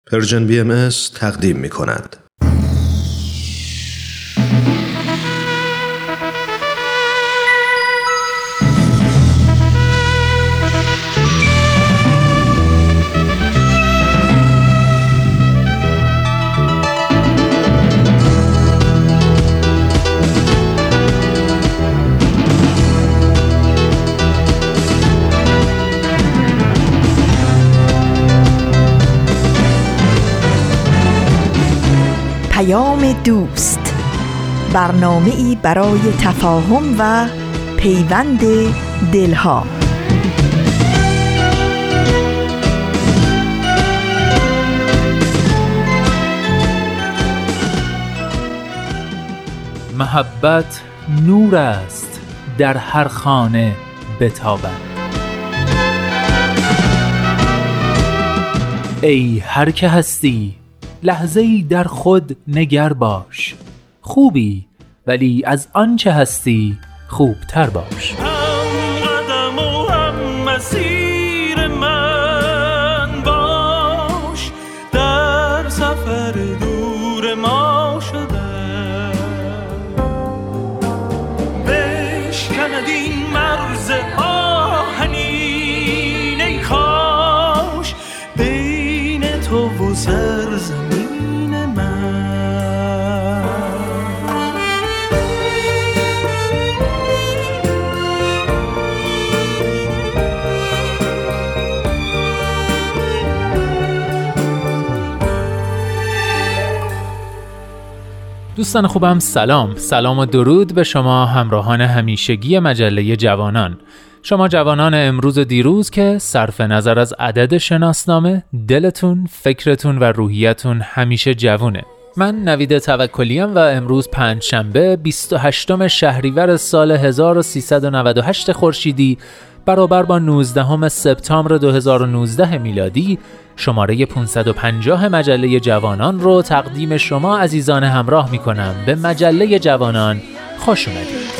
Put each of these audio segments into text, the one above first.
پرژن BMS تقدیم می کند. دوست، برنامه‌ای برای تفاهم و پیوند دلها. محبت نور است در هر خانه بتابد. ای هر که هستی لحظه‌ای در خود نگر باش، خوبی ولی از آنچه هستی خوبتر باش. هم قدم و هم مسیر من باش، در سفر دور ما شده بشکند این مرز آهنین. ای کاش بین تو و سرزمین دوستان خوبم، سلام و درود به شما همراهان همیشگی مجله جوانان. شما جوانان امروز و دیروز که صرف نظر از عدد شناسنامه دلتون، فکرتون و روحیتون همیشه جوونه. من نوید توکلیم و امروز پنجشنبه 28 شهریور سال 1398 خورشیدی برابر با 19 سپتامبر 2019 میلادی شماره 550 مجله جوانان رو تقدیم شما عزیزان همراه می کنم. به مجله جوانان خوش اومدید.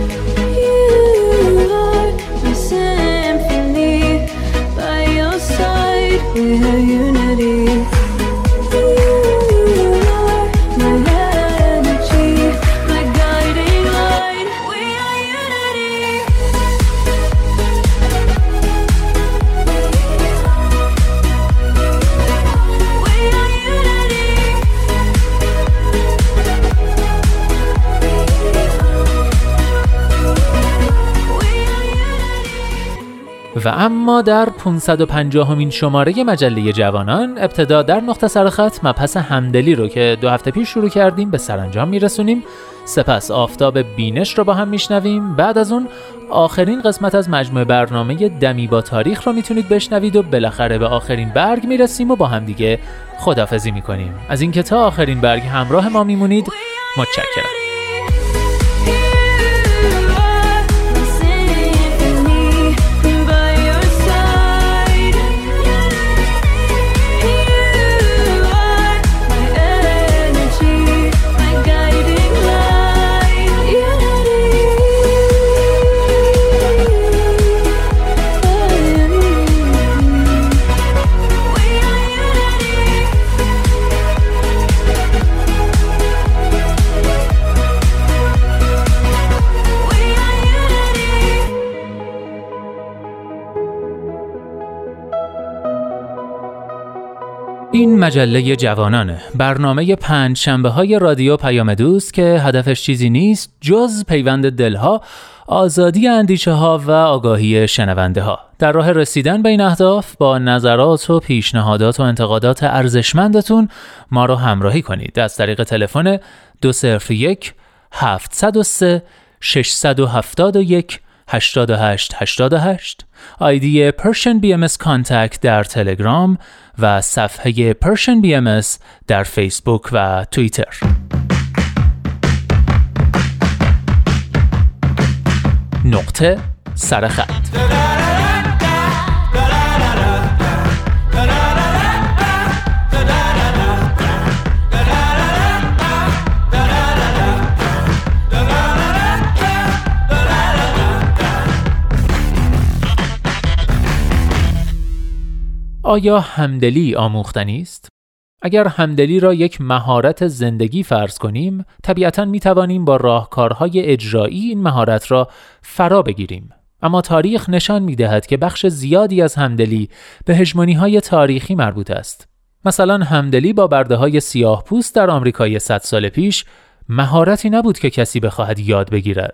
و اما در 550مین شماره مجله جوانان ابتدا در نقطه سرخط مبحث همدلی رو که 2 هفته پیش شروع کردیم به سرانجام میرسونیم. سپس آفتاب بینش رو با هم میشنویم. بعد از اون آخرین قسمت از مجموعه برنامه دمی با تاریخ رو میتونید بشنوید و بالاخره به آخرین برگ میرسیم و با هم دیگه خداحافظی میکنیم. از اینکه تا آخرین برگ همراه ما میمونید متشکرم. این مجله جوانانه، برنامه 5 شنبه‌های رادیو پیام دوست که هدفش چیزی نیست جز پیوند دلها، آزادی اندیشه‌ها و آگاهی شنونده ها. در راه رسیدن به این اهداف با نظرات و پیشنهادات و انتقادات ارزشمندتون ما رو همراهی کنید از طریق تلفن 201 703 671 8888 آیدی Persian BMS Contact در تلگرام و صفحه Persian BMS در فیسبوک و توییتر. نقطه سرخط. آیا همدلی آموختنی است؟ اگر همدلی را یک مهارت زندگی فرض کنیم، طبیعتاً می‌توانیم با راهکارهای اجرایی این مهارت را فرا بگیریم. اما تاریخ نشان می‌دهد که بخش زیادی از همدلی به هژمونی‌های تاریخی مربوط است. مثلا همدلی با برده‌های سیاه‌پوست در آمریکای 100 سال پیش مهارتی نبود که کسی بخواهد یاد بگیرد.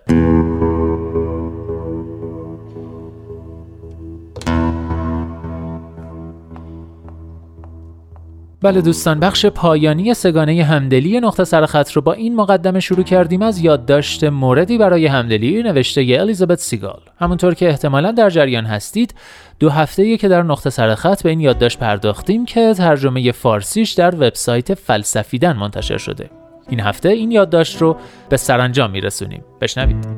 بله دوستان، بخش پایانی سگانه همدلی نقطه سرخط رو با این مقدمه شروع کردیم از یادداشت موردی برای همدلی نوشته ی الیزابت سیگال. همونطور که احتمالاً در جریان هستید 2 هفته‌ای که در نقطه سرخط به این یادداشت پرداختیم که ترجمه فارسیش در وبسایت فلسفیدن منتشر شده. این هفته این یادداشت رو به سرانجام میرسونیم. بشنوید.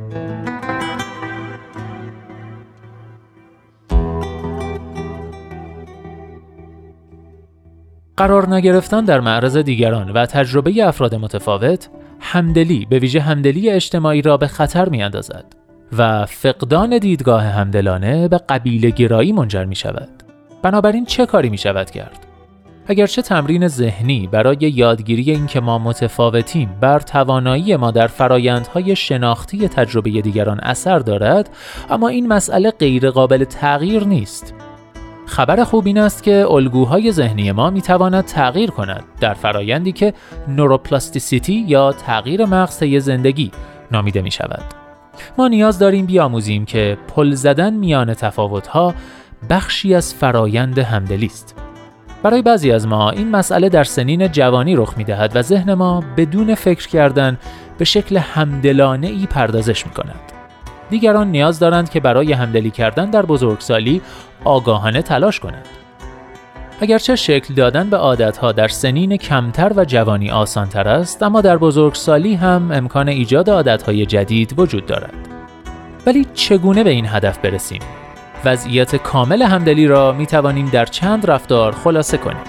قرار نگرفتن در معرض دیگران و تجربه افراد متفاوت، همدلی به ویژه همدلی اجتماعی را به خطر می اندازد و فقدان دیدگاه همدلانه به قبیله گرایی منجر می شود. بنابراین چه کاری می شود کرد؟ اگرچه تمرین ذهنی برای یادگیری این که ما متفاوتیم بر توانایی ما در فرایندهای شناختی تجربه دیگران اثر دارد، اما این مسئله غیر قابل تغییر نیست. خبر خوب این است که الگوهای ذهنی ما میتواند تغییر کند در فرایندی که نوروپلاستیسیتی یا تغییر مغز طی زندگی نامیده می شود. ما نیاز داریم بیاموزیم که پل زدن میان تفاوت‌ها بخشی از فرایند همدلی است. برای بعضی از ما این مسئله در سنین جوانی رخ می‌دهد و ذهن ما بدون فکر کردن به شکل همدلانه‌ای پردازش می‌کند. دیگران نیاز دارند که برای همدلی کردن در بزرگسالی آگاهانه تلاش کنند. اگرچه شکل دادن به عادتها در سنین کمتر و جوانی آسان‌تر است، اما در بزرگسالی هم امکان ایجاد عادتهای جدید وجود دارد. ولی چگونه به این هدف برسیم؟ وضعیت کامل همدلی را می توانیم در چند رفتار خلاصه کنیم.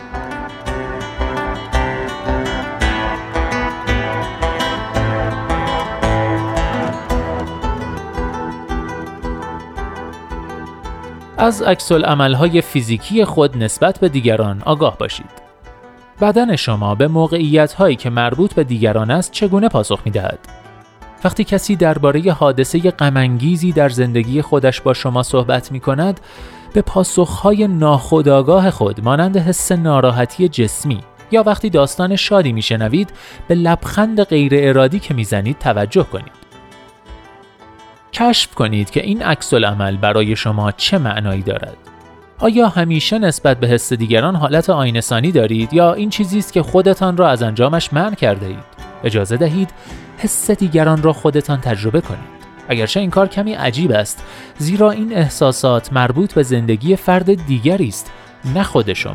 از عکس‌العمل‌های فیزیکی خود نسبت به دیگران آگاه باشید. بدن شما به موقعیت‌هایی که مربوط به دیگران است چگونه پاسخ می‌دهد؟ وقتی کسی درباره حادثه غم‌انگیزی در زندگی خودش با شما صحبت می‌کند، به پاسخ‌های ناخودآگاه خود مانند حس ناراحتی جسمی یا وقتی داستان شادی می‌شنوید به لبخند غیر ارادی که می‌زنید توجه کنید. کشف کنید که این عکس‌العمل برای شما چه معنایی دارد. آیا همیشه نسبت به حس دیگران حالت آینه‌سانی دارید یا این چیزی است که خودتان را از انجامش منع کرده اید؟ اجازه دهید حس دیگران را خودتان تجربه کنید. اگرچه این کار کمی عجیب است، زیرا این احساسات مربوط به زندگی فرد دیگری است، نه خود شما.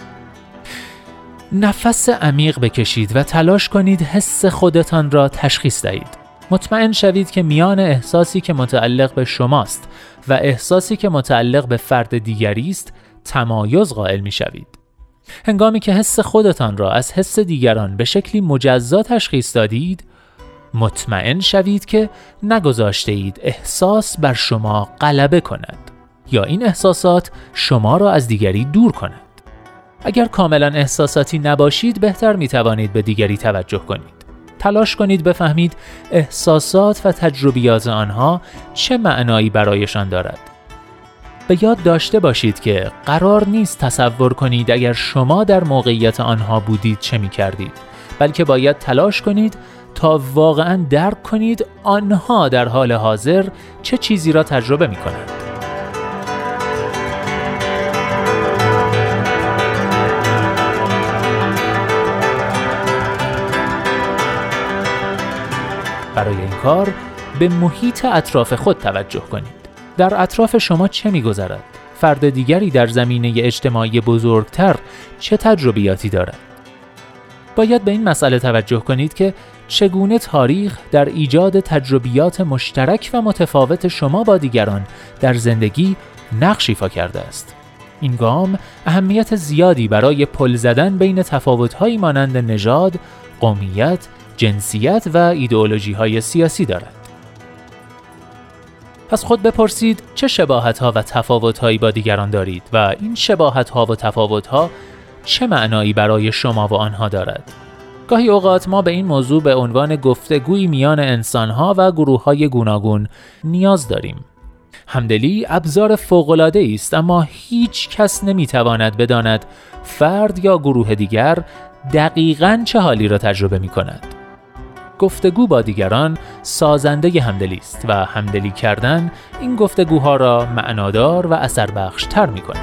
نفس عمیق بکشید و تلاش کنید حس خودتان را تشخیص دهید. مطمئن شوید که میان احساسی که متعلق به شماست و احساسی که متعلق به فرد دیگری است تمایز قائل می‌شوید. هنگامی که حس خودتان را از حس دیگران به شکلی مجزا تشخیص دادید، مطمئن شوید که نگذاشته اید احساس بر شما غلبه کند یا این احساسات شما را از دیگری دور کند. اگر کاملا احساساتی نباشید، بهتر می‌توانید به دیگری توجه کنید. تلاش کنید بفهمید احساسات و تجربیات آنها چه معنایی برایشان دارد. به یاد داشته باشید که قرار نیست تصور کنید اگر شما در موقعیت آنها بودید چه می کردید، بلکه باید تلاش کنید تا واقعاً درک کنید آنها در حال حاضر چه چیزی را تجربه می کنند. برای این کار به محیط اطراف خود توجه کنید. در اطراف شما چه می‌گذرد؟ فرد دیگری در زمینه اجتماعی بزرگتر چه تجربیاتی دارد؟ باید به این مسئله توجه کنید که چگونه تاریخ در ایجاد تجربیات مشترک و متفاوت شما با دیگران در زندگی نقش ایفا کرده است. این گام اهمیت زیادی برای پل زدن بین تفاوت‌هایی مانند نژاد، قومیت، جنسیت و ایدئولوژی‌های سیاسی دارد. از خود بپرسید چه شباهت‌ها و تفاوت‌هایی با دیگران دارید و این شباهت‌ها و تفاوت‌ها چه معنایی برای شما و آنها دارد؟ گاهی اوقات ما به این موضوع به عنوان گفتگوی میان انسانها و گروه‌های گوناگون نیاز داریم. همدلی ابزار فوق‌العاده‌ای است، اما هیچ کس نمی‌تواند بداند فرد یا گروه دیگر دقیقاً چه حالی را تجربه می‌کند. گفتگو با دیگران سازنده همدلی است و همدلی کردن این گفتگوها را معنادار و اثربخش‌تر می‌کند.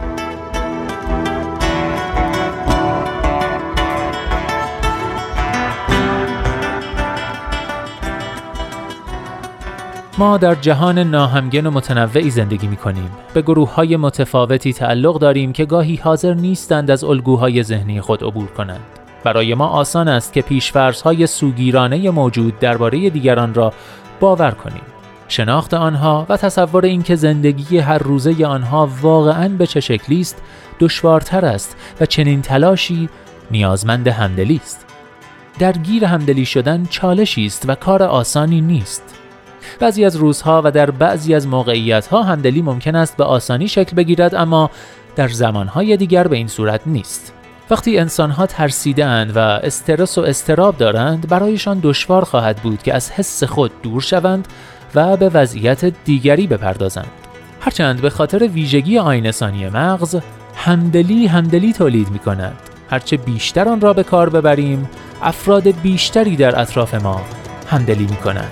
ما در جهان ناهمگن و متنوعی زندگی می‌کنیم. به گروه‌های متفاوتی تعلق داریم که گاهی حاضر نیستند از الگوهای ذهنی خود عبور کنند. برای ما آسان است که پیش‌فرض‌های سوگیرانه موجود درباره دیگران را باور کنیم. شناخت آنها و تصور اینکه زندگی هر روزه آنها واقعاً به چه شکلی است دشوارتر است و چنین تلاشی نیازمند همدلی است. درگیر همدلی شدن چالشی است و کار آسانی نیست. بعضی از روزها و در بعضی از موقعیت‌ها همدلی ممکن است به آسانی شکل بگیرد، اما در زمانهای دیگر به این صورت نیست. وقتی انسان‌ها ترسیده‌اند و استرس و اضطراب دارند، برایشان دشوار خواهد بود که از حس خود دور شوند و به وضعیت دیگری بپردازند. هرچند به خاطر ویژگی آینه‌سانی مغز، همدلی تولید می‌کند. هرچه بیشتر آن را به کار ببریم، افراد بیشتری در اطراف ما همدلی می‌کنند.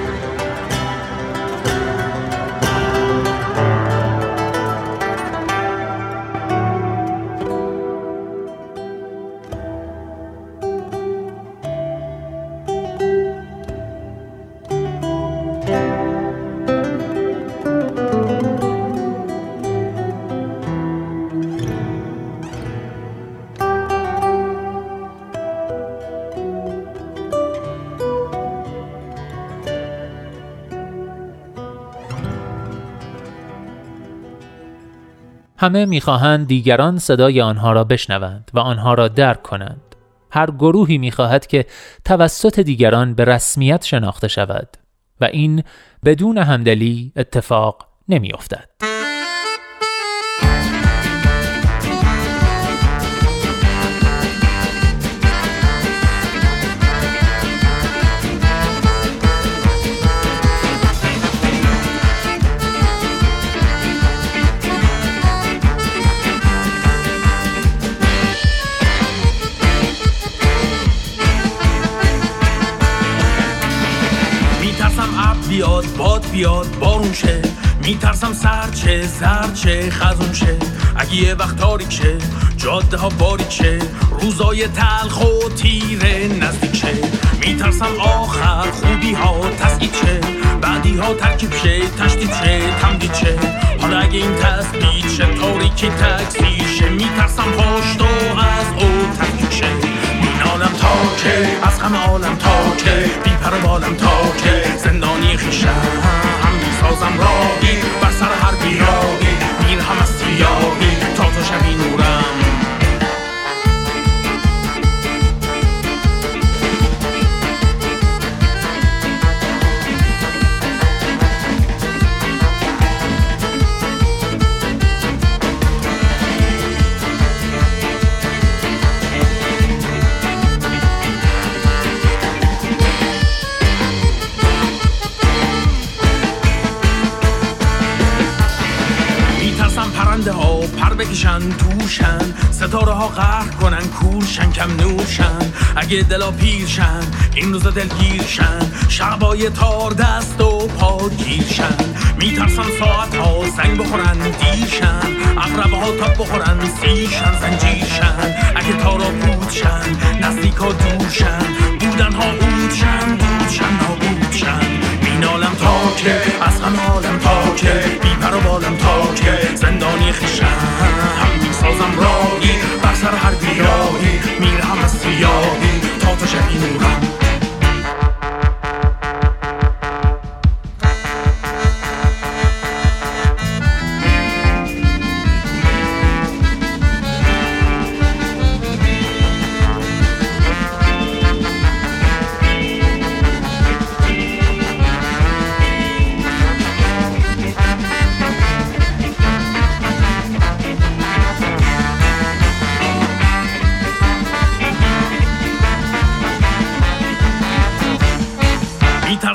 همه می‌خواهند دیگران صدای آنها را بشنوند و آنها را درک کنند. هر گروهی می‌خواهد که توسط دیگران به رسمیت شناخته شود و این بدون همدلی اتفاق نمی‌افتد. بیاد باد بیاد بارون شه، میترسم سرد شه زرد شه خزون شه، اگه یه وقت تاریک شه جاده ها باریک شه، روزای تلخ و تیره نزدیک شه، میترسم آخر خوبی ها تسعید شه، بعدی ها ترکیب شه تشدید شه تمدید شه، حالا اگه این تسبیت شه تاریکی تکثیر شه، میترسم پشت و از او تفکیک شه، مینالم تا که از همه عالم تا که بی پر و بالم تا که زندانی خیشم هم میسازم راهی بر سر هر بیراهی میرهم از سیاهی تا تو شبی نورم. پرنده ها پر بکشن توشن، ستاره ها قهر کنن کورشن کم نورشن، اگه دلا پیرشن این روزا دلگیرشن، شبای تار دست و پا گیرشن، میترسن ساعت ها زنگ بخورن دیرشن، عقربه ها تاب بخورن سیرشن زنجیرشن، اگه تارا پودشن نزدیک ها دورشن، بودن ها اودشن دودشن نابودشن، مینالم تا که از همه عالم تا که بی پر و بالم تا که زندانی خیشم هم میسازم راهی بر سر هر بیراهی میرهم از سیاهی تا تو شبی نورم.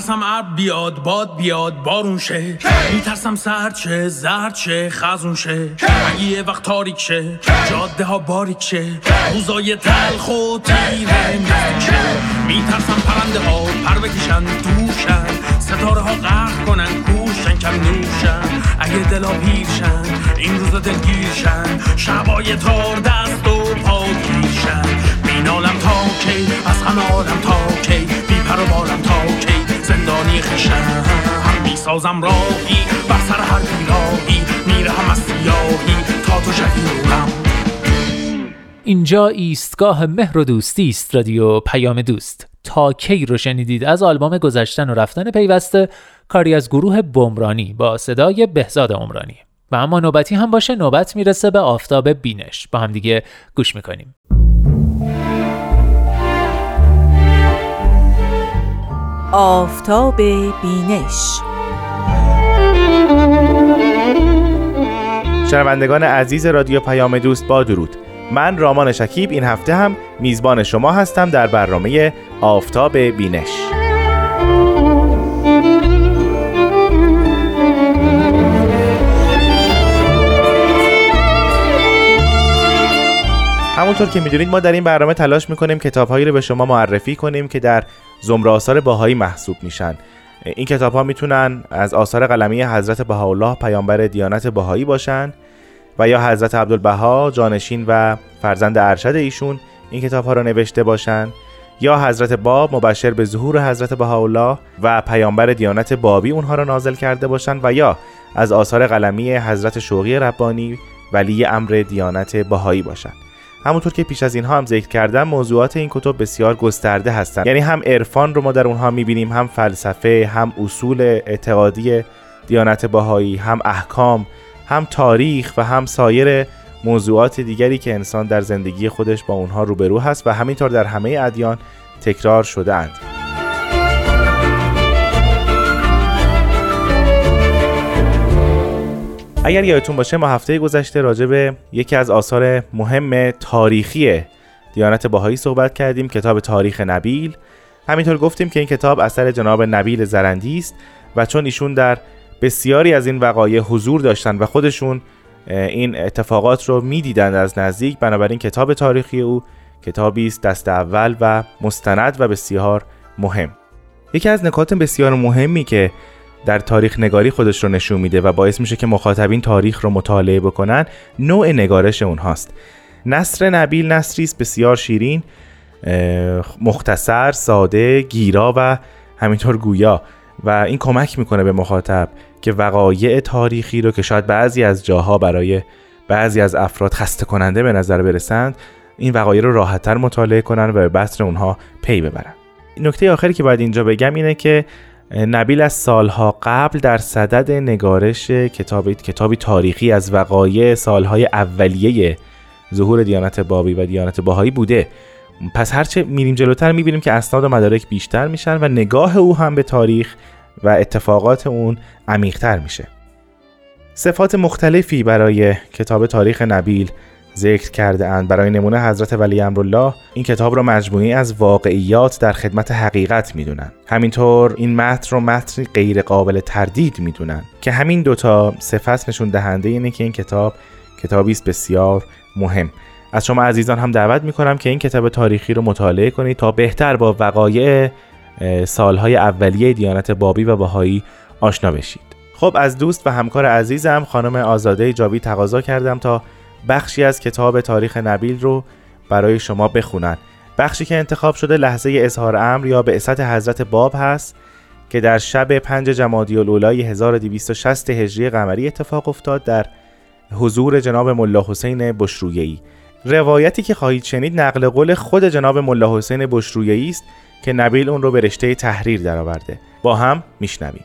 میترسم ابر بیاد باد بیاد بارون شه، میترسم سرد شه زرد شه خزون شه، اگه یه وقت تاریک شه جاده ها باریک شه، روزای تلخ و تیره نزدیک شه، میترسم پرنده ها پر بکشن دوشن، ستاره ها غرق کنن کوشن کم نوشن، اگه دلا پیرشن این روزا دلگیرشن، شبای تار دست و پا گیرشن، بینالم تا کی از غم عالم تا کی، بی پر و بالم تا کی زندانی خشن، میسازم راهی بر سر هر بیراهی، میرهم از سیاهی تا تو شدی روغم. اینجا ایستگاه مهر و دوستی است. رادیو پیام دوست. تا کی رو شنیدید از آلبوم گذشتن و رفتن پیوسته، کاری از گروه بمرانی با صدای بهزاد عمرانی. و اما نوبتی هم باشه، نوبت میرسه به آفتاب بینش. با هم دیگه گوش میکنیم. آفتاب بینش. شنوندگان عزیز رادیو پیام دوست با درود. من رامان شکیب این هفته هم میزبان شما هستم در برنامه آفتاب بینش. همونطور که میدونید ما در این برنامه تلاش میکنیم کتاب‌هایی رو به شما معرفی کنیم که در زمره آثار بهایی محسوب میشن. این کتاب‌ها میتونن از آثار قلمی حضرت بهاءالله پیامبر دیانت بهایی باشن و یا حضرت عبدالبها جانشین و فرزند ارشد ایشون این کتاب‌ها رو نوشته باشن، یا حضرت باب مبشر به ظهور حضرت بهاءالله و پیامبر دیانت بابی اونها رو نازل کرده باشن، و یا از آثار قلمی حضرت شوقی ربانی ولی امر دیانت بهایی باشن. همونطور که پیش از اینها هم ذکر کردم موضوعات این کتب بسیار گسترده هستند، یعنی هم عرفان رو ما در اونها میبینیم، هم فلسفه، هم اصول اعتقادی دیانت بهایی، هم احکام، هم تاریخ و هم سایر موضوعات دیگری که انسان در زندگی خودش با اونها روبرو هست و همینطور در همه ادیان تکرار شده اند. اگر یادتون باشه ما هفته گذشته راجع به یکی از آثار مهم تاریخی دیانت بهایی صحبت کردیم، کتاب تاریخ نبیل. همینطور گفتیم که این کتاب اثر جناب نبیل زرندی است و چون ایشون در بسیاری از این وقایع حضور داشتن و خودشون این اتفاقات رو میدیدند از نزدیک، بنابراین کتاب تاریخی او کتابی است دست اول و مستند و بسیار مهم. یکی از نکات بسیار مهمی که در تاریخ نگاری خودش رو نشون میده و باعث میشه که مخاطبین تاریخ رو مطالعه بکنن، نوع نگارش اونهاست. نثر نبیل نثری است بسیار شیرین، مختصر، ساده، گیرا و همینطور گویا، و این کمک میکنه به مخاطب که وقایع تاریخی رو که شاید بعضی از جاها برای بعضی از افراد خسته کننده به نظر برسند، این وقایع رو راحت‌تر مطالعه کنن و به بطن اونها پی ببرن. نکته آخری که باید اینجا بگم اینه که نبیل از سالها قبل در صدد نگارش کتابی تاریخی از وقایع سالهای اولیه ظهور دیانت بابی و دیانت بهایی بوده. پس هرچه میریم جلوتر میبینیم که اسناد و مدارک بیشتر میشن و نگاه او هم به تاریخ و اتفاقات اون عمیق‌تر میشه. صفات مختلفی برای کتاب تاریخ نبیل ذکر کرده اند. برای نمونه حضرت ولی امرالله این کتاب را مجموعی از واقعیات در خدمت حقیقت میدونن. همینطور این متن رو متن غیر قابل تردید میدونن که همین دوتا صفت نشون دهنده اینه که این کتابی است بسیار مهم. از شما عزیزان هم دعوت میکنم که این کتاب تاریخی رو مطالعه کنید تا بهتر با وقایع سالهای اولیه دیانت بابی و بهایی آشنا بشید. خب از دوست و همکار عزیزم خانم آزاده جاوی تقاضا کردم تا بخشی از کتاب تاریخ نبیل رو برای شما بخونن. بخشی که انتخاب شده لحظه اظهار امر یا بعثت حضرت باب هست که در شب 5 جمادی الاولی 1260 هجری قمری اتفاق افتاد در حضور جناب ملا حسین بشرویه‌ای. روایتی که خواهید شنید نقل قول خود جناب ملا حسین بشرویه‌ای است که نبیل اون رو به رشته تحریر درآورده. با هم میشنویم.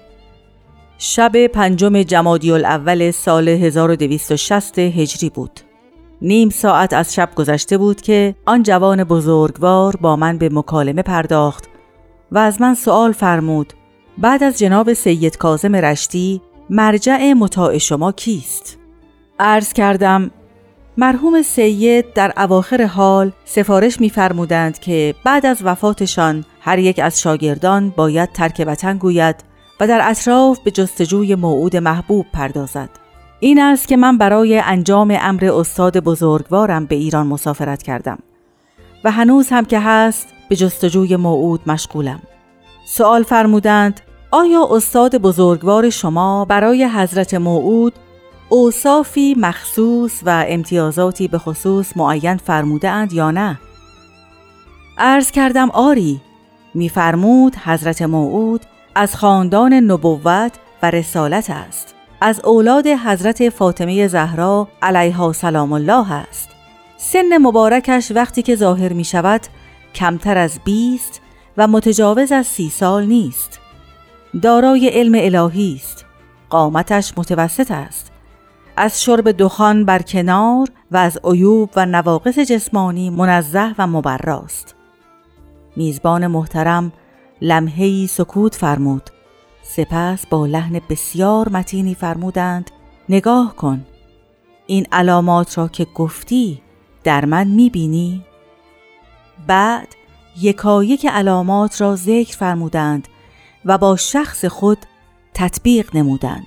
شب 5 جمادی الاول سال 1260 هجری بود. نیم ساعت از شب گذشته بود که آن جوان بزرگوار با من به مکالمه پرداخت و از من سوال فرمود: بعد از جناب سید کاظم رشتی مرجع مطاع شما کیست؟ عرض کردم: مرحوم سید در اواخر حال سفارش می‌فرمودند که بعد از وفاتشان هر یک از شاگردان باید ترک وطن گوید و در اطراف به جستجوی موعود محبوب پردازد. این است که من برای انجام امر استاد بزرگوارم به ایران مسافرت کردم و هنوز هم که هست به جستجوی موعود مشغولم. سوال فرمودند آیا استاد بزرگوار شما برای حضرت موعود اوصافی مخصوص و امتیازاتی به خصوص معین فرموده اند یا نه؟ عرض کردم آری. می‌فرمود حضرت موعود از خاندان نبوت و رسالت است. از اولاد حضرت فاطمه زهرا علیها سلام الله است. سن مبارکش وقتی که ظاهر می شود کمتر از 20 و متجاوز از 30 سال نیست. دارای علم الهی است. قامتش متوسط است. از شرب دخان برکنار و از عیوب و نواقص جسمانی منزه و مبراست. میزبان محترم لمحه‌ای سکوت فرمود. سپس با لحن بسیار متینی فرمودند نگاه کن. این علامات را که گفتی در من می‌بینی؟ بعد یکایک علامات را ذکر فرمودند و با شخص خود تطبیق نمودند.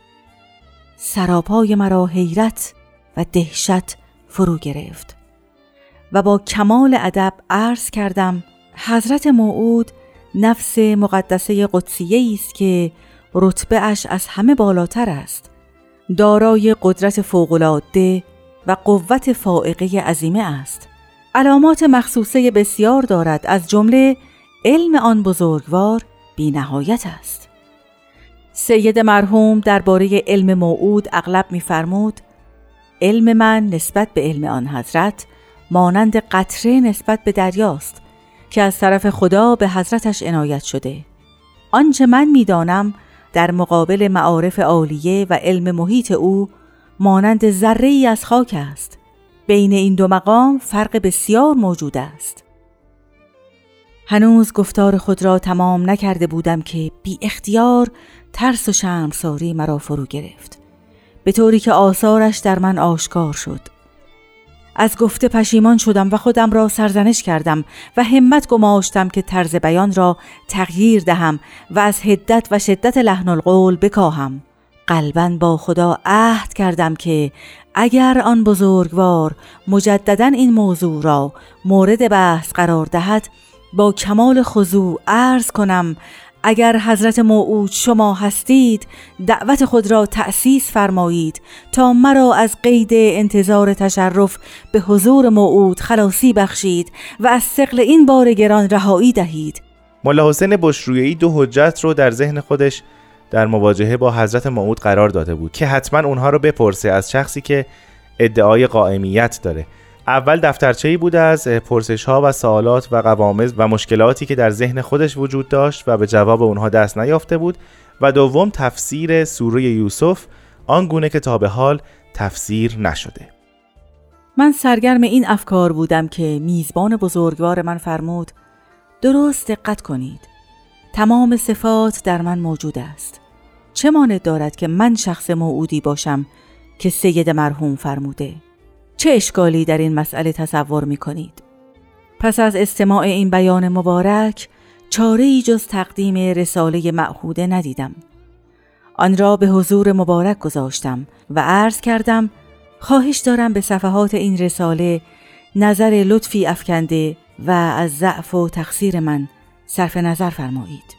سراپای مرا حیرت و دهشت فرو گرفت و با کمال ادب عرض کردم حضرت موعود نفس مقدسه قدسیه است که رتبه اش از همه بالاتر است، دارای قدرت فوق‌العاده و قوت فائقه عظیمه است. علامات مخصوصه بسیار دارد، از جمله علم آن بزرگوار بی نهایت است. سید مرحوم درباره علم موعود اغلب می‌فرمود علم من نسبت به علم آن حضرت مانند قطره نسبت به دریاست که از طرف خدا به حضرتش عنایت شده. آنچه من می‌دانم در مقابل معارف عالیه و علم محیط او مانند ذره‌ای از خاک است. بین این دو مقام فرق بسیار موجود است. هنوز گفتار خود را تمام نکرده بودم که بی اختیار ترس و شرمساری مرا فرو گرفت، به طوری که آثارش در من آشکار شد. از گفته پشیمان شدم و خودم را سرزنش کردم و همت گماشتم که طرز بیان را تغییر دهم و از حدت و شدت لحن القول بکاهم. قلباً با خدا عهد کردم که اگر آن بزرگوار مجدداً این موضوع را مورد بحث قرار دهد با کمال خضوع عرض کنم اگر حضرت موعود شما هستید دعوت خود را تأسیس فرمایید تا مرا از قید انتظار تشرف به حضور موعود خلاصی بخشید و از ثقل این بار گران رهایی دهید. ملا حسین بشرویه‌ای دو حجت رو در ذهن خودش در مواجهه با حضرت موعود قرار داده بود که حتما اونها رو بپرسه از شخصی که ادعای قائمیت داره. اول دفترچه‌ای بوده از پرسش‌ها و سوالات و قوامض و مشکلاتی که در ذهن خودش وجود داشت و به جواب اونها دست نیافته بود، و دوم تفسیر سوره یوسف آنگونه که تا به حال تفسیر نشده. من سرگرم این افکار بودم که میزبان بزرگوار من فرمود درست دقت کنید، تمام صفات در من موجود است. چه مانع دارد که من شخص موعودی باشم که سید مرحوم فرموده؟ چه اشکالی در این مسئله تصور می کنید؟ پس از استماع این بیان مبارک چاره‌ای جز تقدیم رساله معهوده ندیدم. آن را به حضور مبارک گذاشتم و عرض کردم خواهش دارم به صفحات این رساله نظر لطفی افکنده و از ضعف و تقصیر من صرف نظر فرمایید.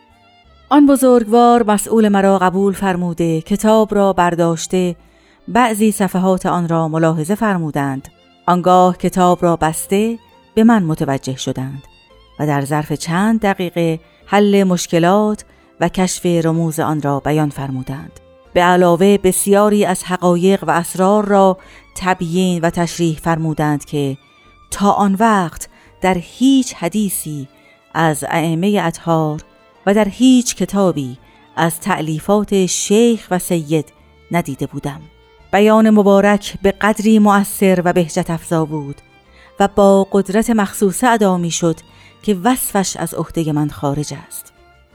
آن بزرگوار مسئول مرا قبول فرموده کتاب را برداشته بعضی صفحات آن را ملاحظه فرمودند. آنگاه کتاب را بسته به من متوجه شدند و در ظرف چند دقیقه حل مشکلات و کشف رموز آن را بیان فرمودند. به علاوه بسیاری از حقایق و اسرار را تبیین و تشریح فرمودند که تا آن وقت در هیچ حدیثی از ائمه اطهار و در هیچ کتابی از تألیفات شیخ و سید ندیده بودم. بیان مبارک به قدری مؤثر و بهجت افزا بود و با قدرت مخصوصه ادا می شد که وصفش از عهده من خارج است.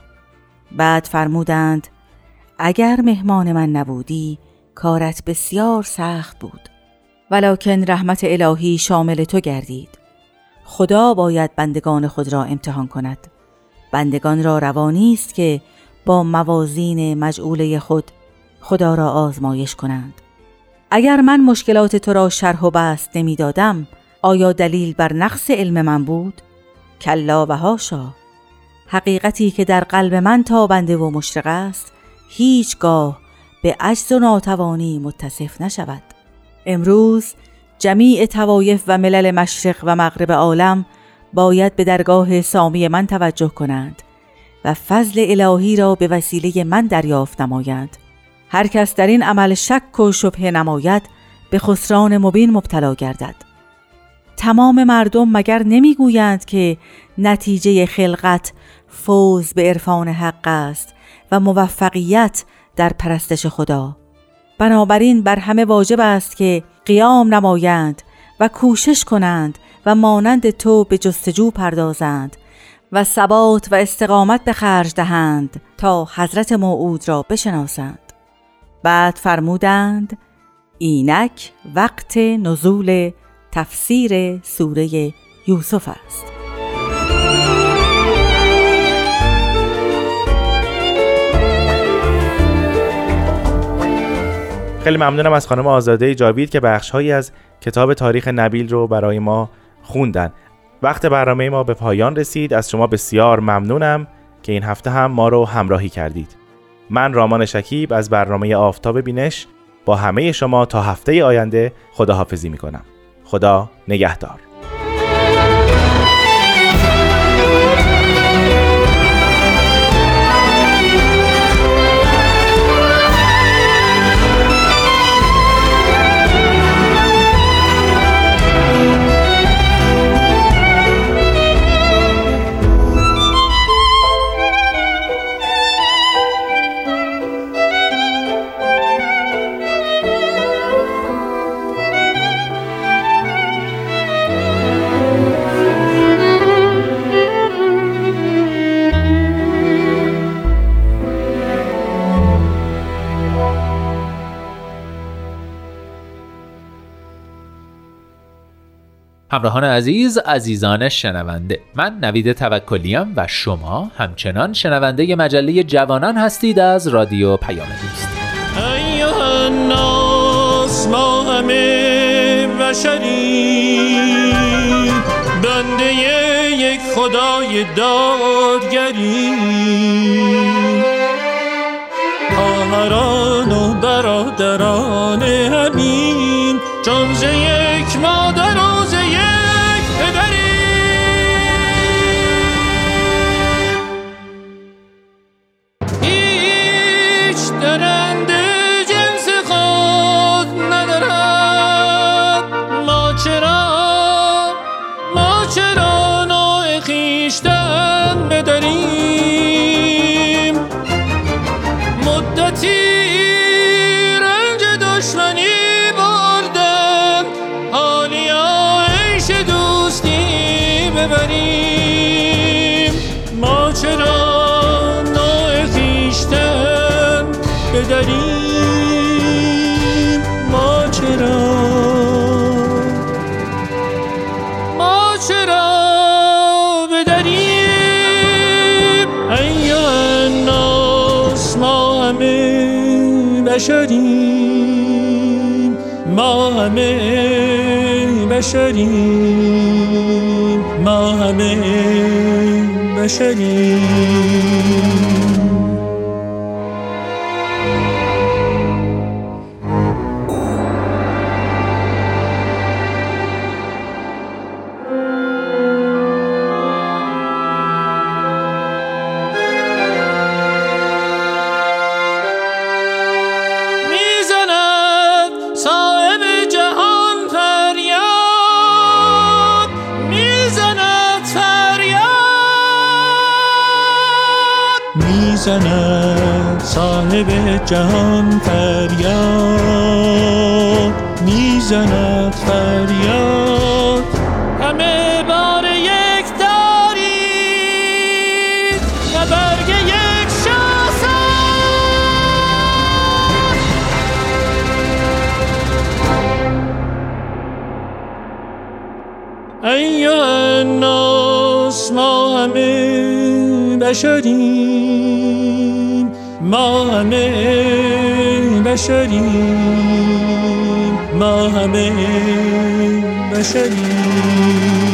بعد فرمودند اگر مهمان من نبودی کارت بسیار سخت بود. ولکن رحمت الهی شامل تو گردید. خدا باید بندگان خود را امتحان کند. بندگان را روا نیست که با موازین مجعوله خود خدا را آزمایش کنند. اگر من مشکلات تو را شرح و بسط نمی دادم، آیا دلیل بر نقص علم من بود؟ کلا و حاشا. حقیقتی که در قلب من تابنده و مشرق است هیچگاه به عجز و ناتوانی متصف نشود. امروز جمیع طوایف و ملل مشرق و مغرب عالم باید به درگاه سامی من توجه کنند و فضل الهی را به وسیله من دریافت نمایند. هر کس در این عمل شک و شبهه نماید به خسران مبین مبتلا گردد. تمام مردم مگر نمیگویند که نتیجه خلقت فوز به عرفان حق است و موفقیت در پرستش خدا؟ بنابراین بر همه واجب است که قیام نمایند و کوشش کنند و مانند تو به جستجو پردازند و ثبات و استقامت به خرج دهند تا حضرت موعود را بشناسند. بعد فرمودند اینک وقت نزول تفسیر سوره یوسف است. خیلی ممنونم از خانم آزاده جاوید که بخش‌هایی از کتاب تاریخ نبیل رو برای ما خوندن. وقت برنامه ما به پایان رسید. از شما بسیار ممنونم که این هفته هم ما رو همراهی کردید. من رامان شکیب از برنامه آفتاب بینش با همه شما تا هفته آینده خداحافظی میکنم. خدا نگهدار. همراهان عزیز، عزیزان شنونده، من نوید توکلیم و شما همچنان شنونده مجله جوانان هستید از رادیو پیام دوست. ایها الناس ما همه بشری، بنده یک خدای دادگری، خواهران و برادران همین، چون ز یک مادر و ز یک پدری. هیچ درنده جنس خود ندارد، ما چرا نوع خویشتن بداریم. مدتی رنج دشمنی بردن، حالیا عیش دوستی ببریم. ما چرا نوع خویشتن بداریم، ما چرا بداریم. ایها الناس ما همه بشریم، ما همه بشریم، ما همه بشریم. میزند صاحب جهان فریاد، میزند فریاد. همه بار یک دارید و برگ یک شاخه. الناس ما همه بشریم، ما همه بشریم، ما همه بشریم.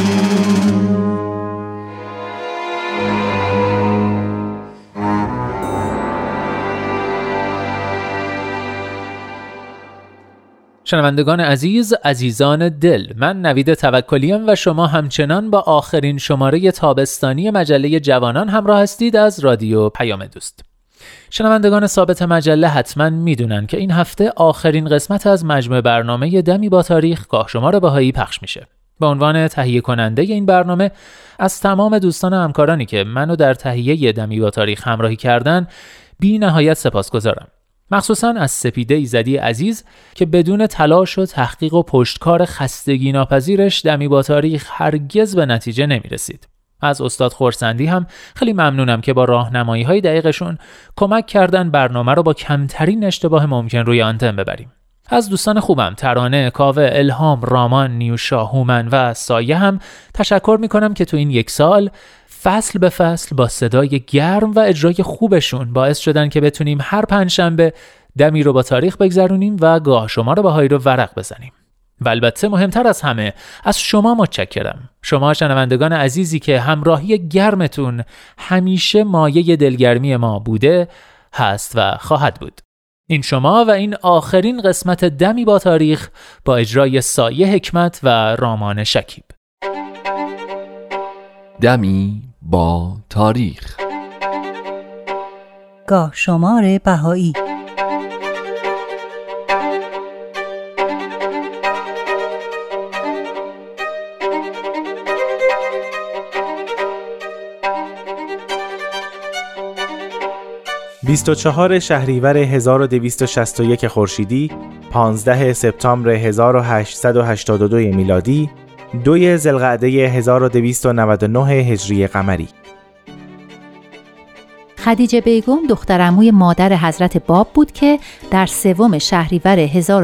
شنوندگان عزیز، عزیزان دل، من نوید توکلیم و شما همچنان با آخرین شماره تابستانی مجله جوانان همراه هستید از رادیو پیام دوست. شنوندگان ثابت مجله حتما میدونن که این هفته آخرین قسمت از مجموعه برنامه دمی با تاریخ گاهشمار بهایی پخش میشه. به عنوان تهیه کننده این برنامه از تمام دوستان و همکارانی که منو در تهیه دمی با تاریخ همراهی کردن بی نهایت سپاسگزارم. مخصوصاً از سپیده ایزدی عزیز که بدون تلاش و تحقیق و پشتکار خستگی ناپذیرش دمی با تاریخ هرگز به نتیجه نمیرسید. از استاد خورسندی هم خیلی ممنونم که با راهنمایی‌های دقیقشون کمک کردن برنامه رو با کمترین اشتباه ممکن روی آنتن ببریم. از دوستان خوبم ترانه، کاوه، الهام، رامان، نیوشا، هومن و سایه هم تشکر میکنم که تو این یک سال فصل به فصل با صدای گرم و اجرای خوبشون باعث شدن که بتونیم هر پنجشنبه دمی رو با تاریخ بگذرونیم و گاه شما رو بهایی رو ورق بزنیم. و البته مهمتر از همه از شما متشکرم. شما شنوندگان عزیزی که همراهی گرمتون همیشه مایه دلگرمی ما بوده، هست و خواهد بود. این شما و این آخرین قسمت دمی با تاریخ با اجرای سایه حکمت و رامان شکیب. دمی با تاریخ، گاه شمار بهایی. (24 شهریور 1261 خورشیدی، 15 سپتامبر 1882 میلادی، 2 ذوالقعده 1299 هجری قمری). خدیجه بیگم دخترعموی مادر حضرت باب بود که در 3 شهریور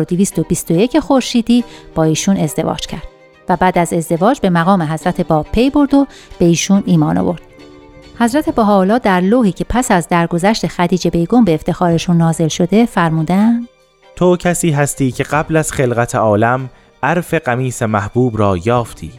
1221 خورشیدی با ایشون ازدواج کرد و بعد از ازدواج به مقام حضرت باب پی برد و به ایشون ایمان آورد. حضرت بهاءالله در لوحی که پس از درگذشت خدیجه بیگم به افتخارشون نازل شده فرمودن: تو کسی هستی که قبل از خلقت عالم عرف قمیص محبوب را یافتی.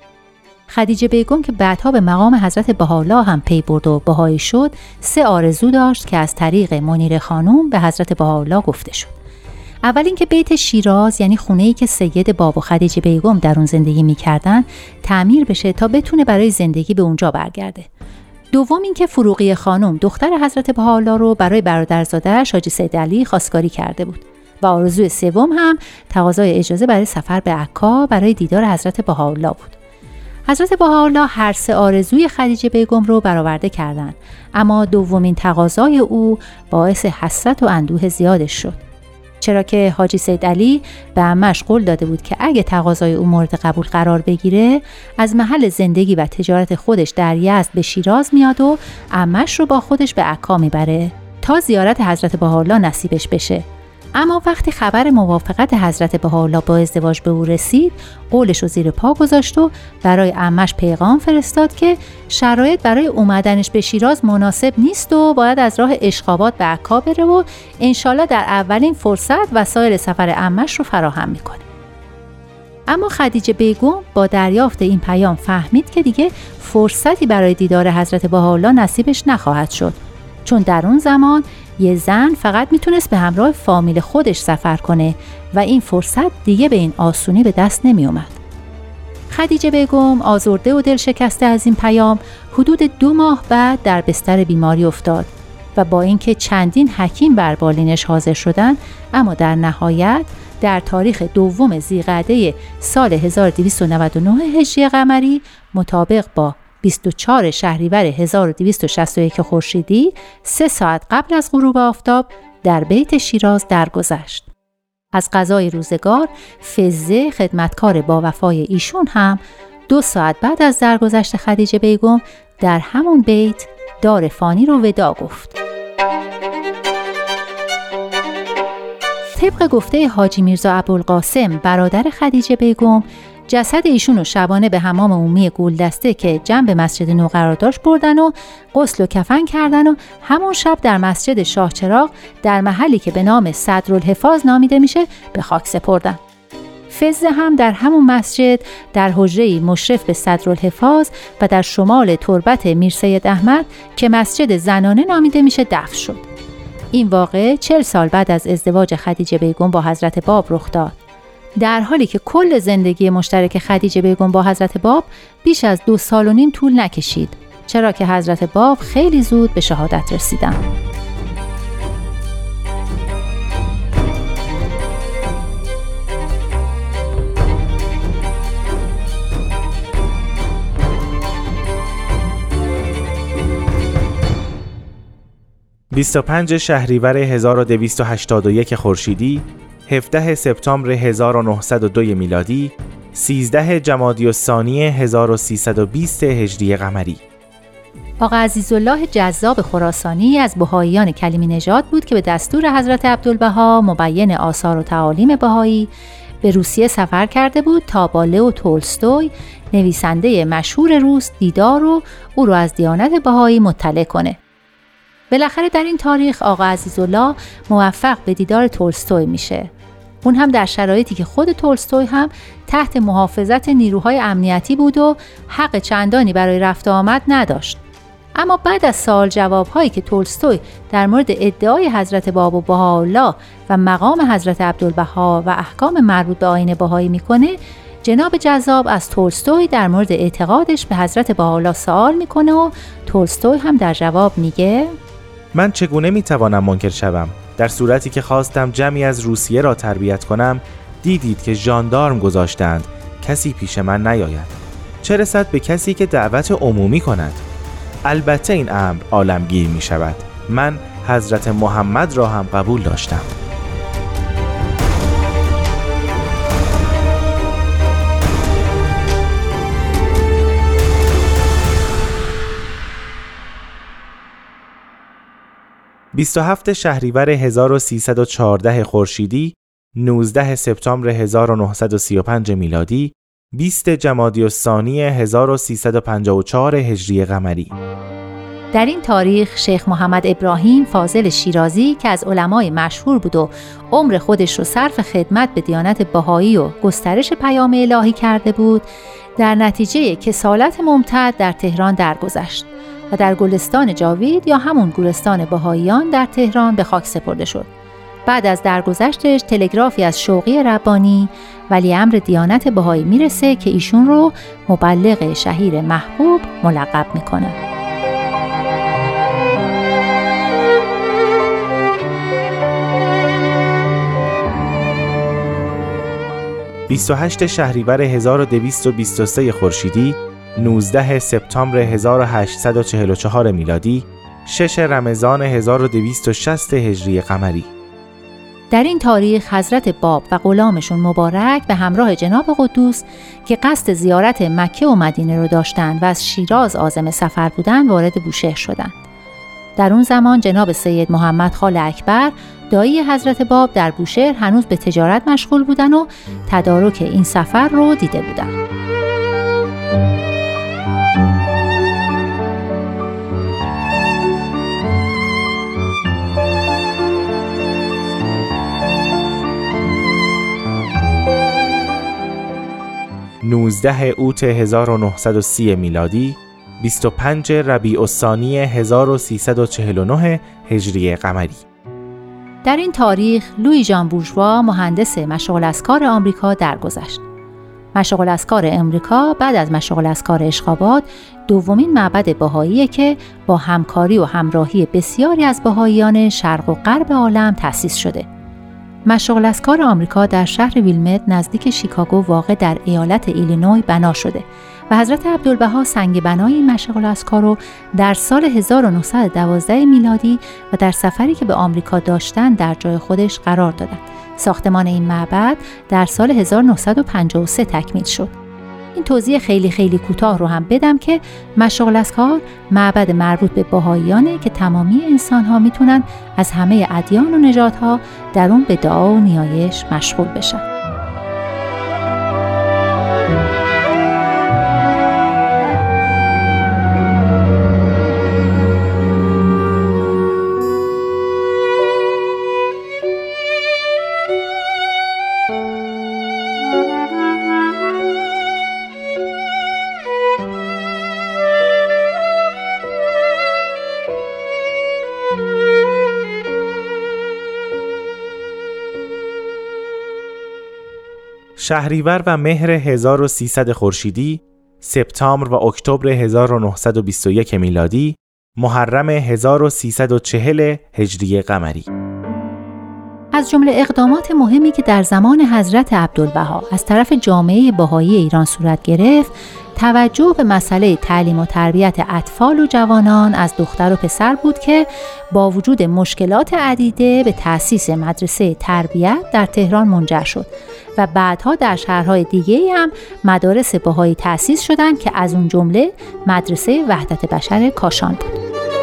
خدیجه بیگم که بعدها به مقام حضرت بهاءالله هم پی برد و بهایی شد، 3 آرزو داشت که از طریق منیر خانوم به حضرت بهاءالله گفته شد. اول اینکه بیت شیراز، یعنی خونه‌ای که سید باب و خدیجه بیگم در اون زندگی می‌کردن، تعمیر بشه تا بتونه برای زندگی به اونجا برگرده. دوم اینکه فروغی خانم دختر حضرت بهاءالله رو برای برادرزاده‌اش حاجی سید علی خواستگاری کرده بود. و آرزوی سوم هم تقاضای اجازه برای سفر به عکا برای دیدار حضرت بهاءالله بود. حضرت بهاءالله هر 3 آرزوی خدیجه بیگم رو برآورده کردند، اما دومین تقاضای او باعث حسرت و اندوه زیادش شد. چرا که حاجی سید علی به عمش قول داده بود که اگه تقاضای او مورد قبول قرار بگیره، از محل زندگی و تجارت خودش در یزد به شیراز میاد و عمش رو با خودش به عکا میبره تا زیارت حضرت بهاءالله نصیبش بشه. اما وقتی خبر موافقت حضرت بهاءالله با ازدواج به او رسید، قولش رو زیر پا گذاشت و برای عمش پیغام فرستاد که شرایط برای اومدنش به شیراز مناسب نیست و باید از راه اشخابات به عکا بره و انشالله در اولین فرصت وسایل سفر عمش رو فراهم میکنه. اما خدیجه بیگم با دریافت این پیام فهمید که دیگه فرصتی برای دیدار حضرت بهاءالله نصیبش نخواهد شد، چون در اون زمان یه زن فقط میتونست به همراه فامیل خودش سفر کنه و این فرصت دیگه به این آسونی به دست نمی اومد. خدیجه بیگم آزرده و دل شکسته از این پیام حدود 2 ماه بعد در بستر بیماری افتاد و با اینکه چندین حکیم بر بالینش حاضر شدند، اما در نهایت در تاریخ 2 ذوالقعده سال 1299 هجری قمری مطابق با 24 شهریور 1261 خورشیدی 3 ساعت قبل از غروب آفتاب در بیت شیراز درگذشت. از قضای روزگار فزه خدمتکار با وفای ایشون هم 2 ساعت بعد از درگذشت خدیجه بیگم در همون بیت دار فانی رو وداع گفت. طبق گفته حاجی میرزا ابوالقاسم برادر خدیجه بیگم، جسد ایشون رو شبانه به حمام عمومی گولدسته که جنب مسجد نو قرار داشت بردن و غسل و کفن کردن و همون شب در مسجد شاه چراغ در محلی که به نام صدرالحفاظ نامیده میشه به خاک سپردن. فزه هم در همون مسجد در حجره‌ای مشرف به صدرالحفاظ و در شمال تربت میر سید احمد که مسجد زنانه نامیده میشه دفن شد. این واقعه 40 سال بعد از ازدواج خدیجه بیگم با حضرت باب رخ داد. در حالی که کل زندگی مشترک خدیجه بیگم با حضرت باب بیش از 2.5 سال طول نکشید، چرا که حضرت باب خیلی زود به شهادت رسیدند. ، 25 شهریور 1281 خورشیدی، 17 سپتامبر 1902 میلادی، 13 جمادی الثانی 1320 هجری قمری. آقا عزیزالله جذاب خراسانی از بهائیان کلیمی نژاد بود که به دستور حضرت عبدالبها مبین آثار و تعالیم بهایی به روسیه سفر کرده بود تا با لئو تولستوی نویسنده مشهور روس دیدار و او رو از دیانت بهایی مطلع کنه. بالاخره در این تاریخ آقا عزیزالله موفق به دیدار تولستوی میشه. اون هم در شرایطی که خود تولستوی هم تحت محافظت نیروهای امنیتی بود و حق چندانی برای رفت و آمد نداشت. اما بعد از سوال جوابهایی که تولستوی در مورد ادعای حضرت باب و بهاءالله و مقام حضرت عبدالبها و احکام مربوط به آیین بهایی میکنه، جناب جذاب از تولستوی در مورد اعتقادش به حضرت بهاءالله سوال میکنه و تولستوی هم در جواب میگه: من چگونه میتوانم منکر شوم؟ در صورتی که خواستم جمعی از روسیه را تربیت کنم، دیدید که ژاندارم گذاشتند کسی پیش من نیاید، چه رسد به کسی که دعوت عمومی کند. البته این امر عالمگیر می شود. من حضرت محمد را هم قبول داشتم. ، 27 شهریور 1314 خورشیدی، 19 سپتامبر 1935 میلادی، 20 جمادی الثانی 1354 هجری قمری. در این تاریخ شیخ محمد ابراهیم فاضل شیرازی که از علمای مشهور بود و عمر خودش رو صرف خدمت به دیانت بهایی و گسترش پیام الهی کرده بود، در نتیجه کسالت ممتد در تهران درگذشت و در گلستان جاوید یا همون گورستان بهاییان در تهران به خاک سپرده شد. بعد از درگذشتش تلگرافی از شوقی ربانی ولی امر دیانت بهایی میرسه که ایشون رو مبلغ شهیر محبوب ملقب میکنه. ، 28 شهریور 1223 خورشیدی، 19 سپتامبر 1844 میلادی، 6 رمضان 1260 هجری قمری. در این تاریخ حضرت باب و غلامشون مبارک به همراه جناب قدوس که قصد زیارت مکه و مدینه رو داشتند و از شیراز عازم سفر بودند وارد بوشهر شدند. در اون زمان جناب سید محمد خال اکبر دایی حضرت باب در بوشهر هنوز به تجارت مشغول بودن و تدارک این سفر رو دیده بودند. ، 19 اوت 1930 میلادی، 25 ربیع الثانی 1349 هجری قمری. در این تاریخ لویی ژان بورژوا مهندس مشغول از کار آمریکا درگذشت. مشغول از کار آمریکا بعد از مشغول از کار اشخابات دومین معبد بهاییه که با همکاری و همراهی بسیاری از بهاییان شرق و غرب عالم تأسیس شده. مشغول از کار آمریکا در شهر ویلمت نزدیک شیکاگو واقع در ایالت ایلینوی بنا شده و حضرت عبدالبها سنگ بنای این مشغول از کار رو در سال 1912 میلادی و در سفری که به آمریکا داشتن در جای خودش قرار دادند. ساختمان این معبد در سال 1953 تکمیل شد. این توضیح خیلی کوتاه رو هم بدم که مشغول از کار معبد مربوط به بهاییانه که تمامی انسان‌ها میتونن از همه ادیان و نژادها در اون به دعا و نیایش مشغول بشن. شهریور و مهر 1300 خورشیدی، سپتامبر و اکتبر 1921 میلادی، محرم 1340 هجری قمری. از جمله اقدامات مهمی که در زمان حضرت عبدالبها از طرف جامعه بهایی ایران صورت گرفت، توجه به مسئله تعلیم و تربیت اطفال و جوانان از دختر و پسر بود که با وجود مشکلات عدیده به تأسیس مدرسه تربیت در تهران منجر شد و بعدها در شهرهای دیگه هم مدارس بهایی تأسیس شدند که از اون جمله مدرسه وحدت بشر کاشان بود.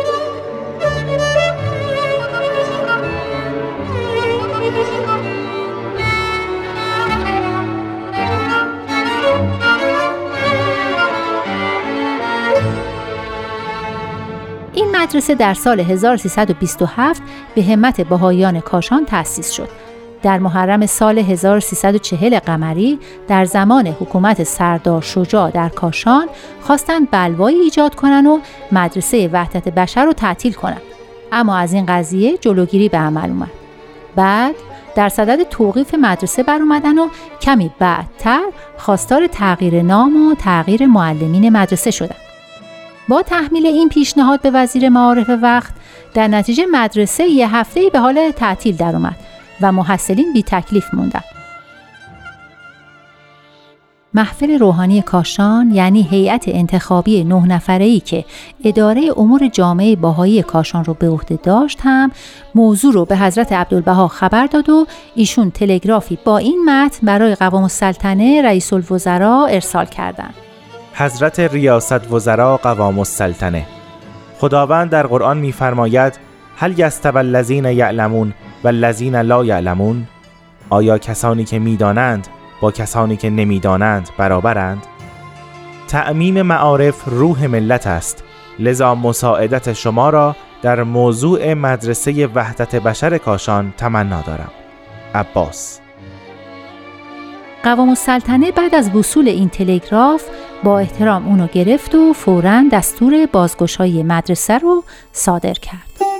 این مدرسه در سال 1327 به همت بهائیان کاشان تأسیس شد. در محرم سال 1340 قمری در زمان حکومت سردار شجاع در کاشان خواستند بلوایی ایجاد کنن و مدرسه وحدت بشر رو تعطیل کنن، اما از این قضیه جلوگیری به عمل اومد. بعد در صدد توقیف مدرسه بر اومدن و کمی بعدتر خواستار تغییر نام و تغییر معلمین مدرسه شدن. با تحمیل این پیشنهاد به وزیر معارف وقت، در نتیجه مدرسه یه هفته‌ای به حال تعطیل در اومد و محصلین بی تکلیف موندن. محفل روحانی کاشان، یعنی هیئت انتخابی 9 نفره‌ای که اداره امور جامعه بهایی کاشان رو به عهده داشت، هم موضوع رو به حضرت عبدالبها خبر داد و ایشون تلگرافی با این متن برای قوام السلطنه رئیس الوزراء ارسال کردند. حضرت ریاست وزراء قوام السلطنه، خداوند در قرآن می‌فرماید هل یستوی الذین یعلمون و الذین لا یعلمون؟ آیا کسانی که می‌دانند با کسانی که نمی‌دانند برابرند؟ تعمیم معارف روح ملت است، لذا مساعدت شما را در موضوع مدرسه وحدت بشر کاشان تمنا دارم. عباس. قوام السلطنه بعد از وصول این تلگراف با احترام اونو گرفت و فوراً دستور بازگشایی مدرسه رو صادر کرد.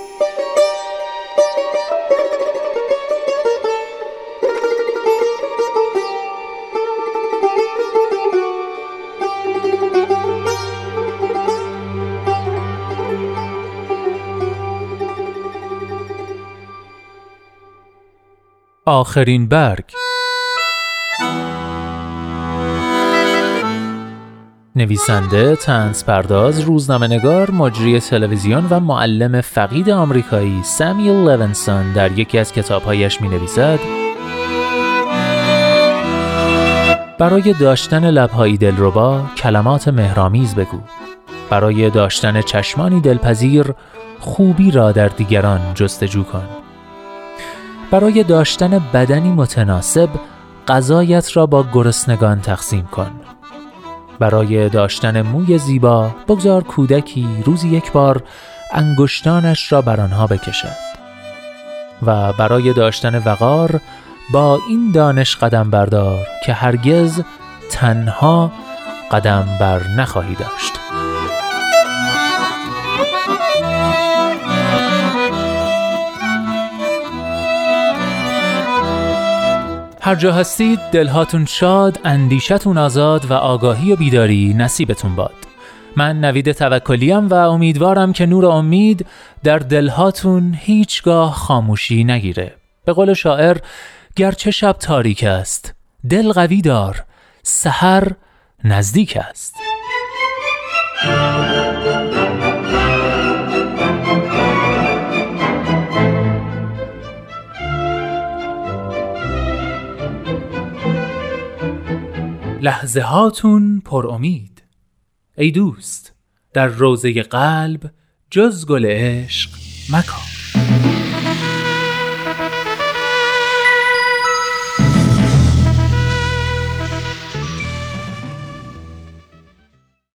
آخرین برگ. نویسنده، طنزپرداز، روزنامه‌نگار، مجری تلویزیون و معلم فقید آمریکایی سامیل لوینسون در یکی از کتاب‌هایش می‌نویسد: برای داشتن لب‌هایی دلربا کلمات مهرآمیز بگو. برای داشتن چشمانی دلپذیر خوبی را در دیگران جستجو کن. برای داشتن بدنی متناسب غذایت را با گرسنگان تقسیم کن. برای داشتن موی زیبا بگذار کودکی روزی یک بار انگشتانش را بر آنها بکشد. و برای داشتن وقار با این دانش قدم بردار که هرگز تنها قدم بر نخواهی داشت. هر جا هستید دلهاتون شاد، اندیشتون آزاد و آگاهی و بیداری نصیبتون باد. من نوید توکلیم و امیدوارم که نور امید در دلهاتون هیچگاه خاموشی نگیره. به قول شاعر، گرچه شب تاریک است، دل قوی دار، سحر نزدیک است. لحظه هاتون پر امید. ای دوست، در روضه قلب جز گل عشق مکن.